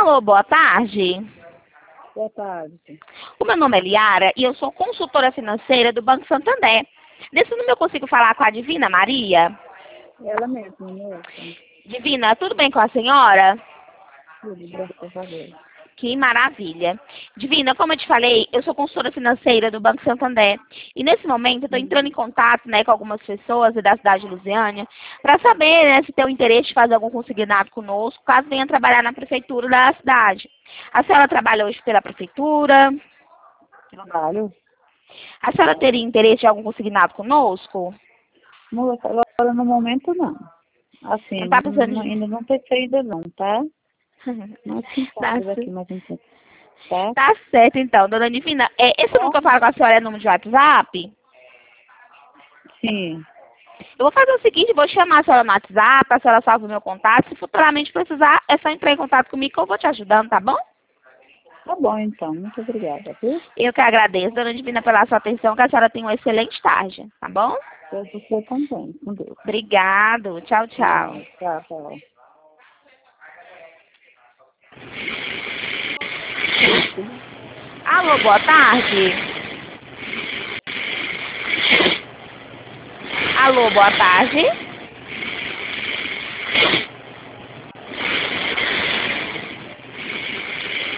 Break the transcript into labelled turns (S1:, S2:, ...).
S1: Alô, boa tarde.
S2: Boa tarde.
S1: O meu nome é Liara e eu sou consultora financeira do Banco Santander. Nesse número eu consigo falar com a Divina Maria?
S2: Ela mesma, moça.
S1: Divina, tudo bem com a senhora?
S2: Tudo, graças a Deus.
S1: Que maravilha. Divina, como eu te falei, eu sou consultora financeira do Banco Santander. E nesse momento eu estou entrando em contato, né, com algumas pessoas da cidade de Lusiânia para saber, né, se tem o interesse de fazer algum consignado conosco, caso venha trabalhar na prefeitura da cidade. A senhora trabalha hoje pela prefeitura?
S2: Trabalho.
S1: A senhora teria interesse de algum consignado conosco?
S2: Moça, agora no momento não.
S1: Não
S2: Assim,
S1: está precisando de...
S2: ainda não pensei ainda não, tá? Mas quem
S1: Tá,
S2: sabe daqui mais um tempo, tá?
S1: tá certo, então. Dona Divina, esse número que eu falo com a senhora é número de WhatsApp?
S2: Sim.
S1: Eu vou fazer o seguinte, vou chamar a senhora no WhatsApp, a senhora salva o meu contato. Se futuramente precisar, é só entrar em contato comigo que eu vou te ajudando, tá bom?
S2: Tá bom, então. Muito obrigada, viu?
S1: Eu que agradeço, Dona Divina, pela sua atenção, que a senhora tenha uma excelente tarde, tá bom?
S2: Eu você também, com Deus.
S1: Obrigado. Tchau, tchau.
S2: Tchau, tchau.
S1: Alô, boa tarde. Alô, boa tarde.